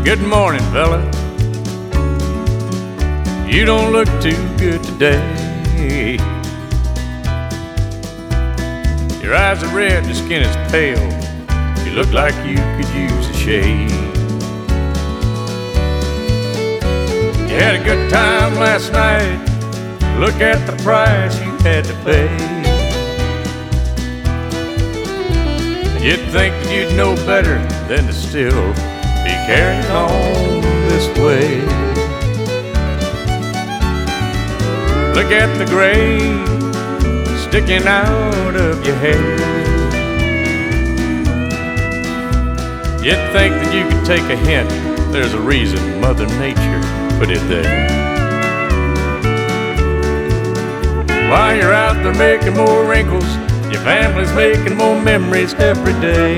Good morning, fella. You don't look too good today. Your eyes are red, your skin is pale. You look like you could use a shave. You had a good time last night. Look at the price you had to pay. You'd think that you'd know better than to still be carrying on this way. Look at the gray sticking out of your hair. You'd think that you could take a hint. There's a reason Mother Nature put it there. While you're out there making more wrinkles, your family's making more memories every day.